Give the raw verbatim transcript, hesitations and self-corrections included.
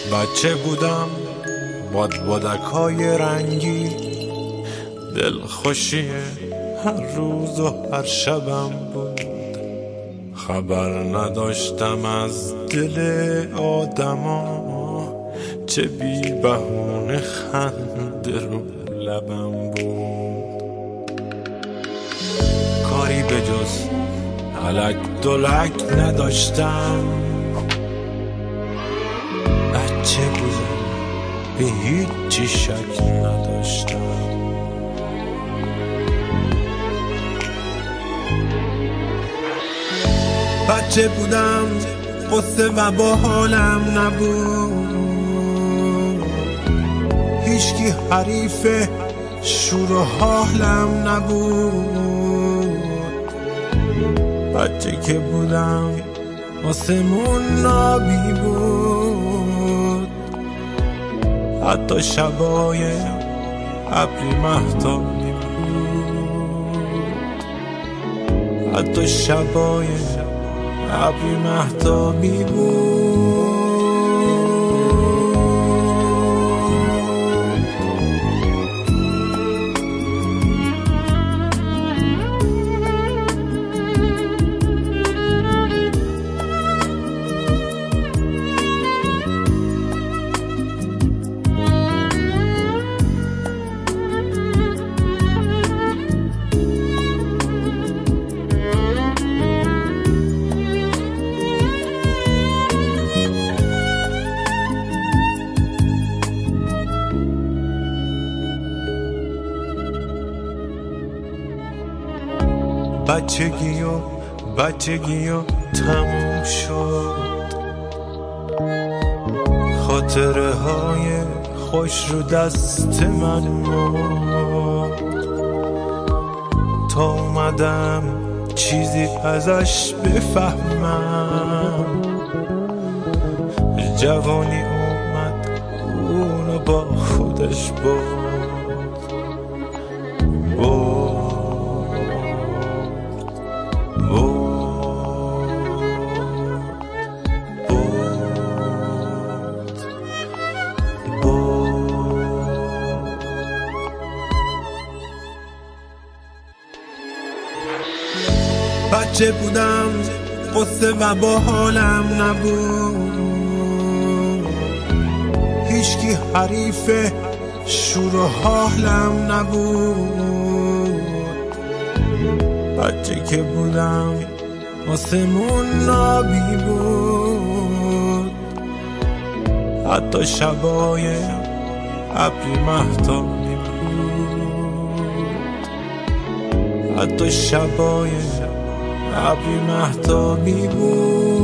بچه بودم بادبادک های رنگی، دلخوشی هر روز و هر شبم بود. خبر نداشتم از دل آدما، چه بی بهونه خنده رو لبم بود. کاری به جز الک دلک نداشتم، بچه بودم به هیچی شک نداشتم. بچه بودم قصه و با حالم نبود، هیچکی حریف شور و حالم نبود. بچه که بودم آسمون نابی بود، حتی شبای ابری مهتابی بود، حتی شبای ابری مهتابی بود. بچگی و بچگی و تموم شد، خاطره های خوش رو دست من مرد. تا اومدم چیزی ازش بفهمم، جوانی اومد اونو با خودش برد. بچه بودم قصه و با حالم نبود، هیچکی حریف شور و حالم نبود. بچه که بودم آسمون نابی بود، حتی شبای ابری مهتابی بود، حتی شبای ابری مهتابی بود.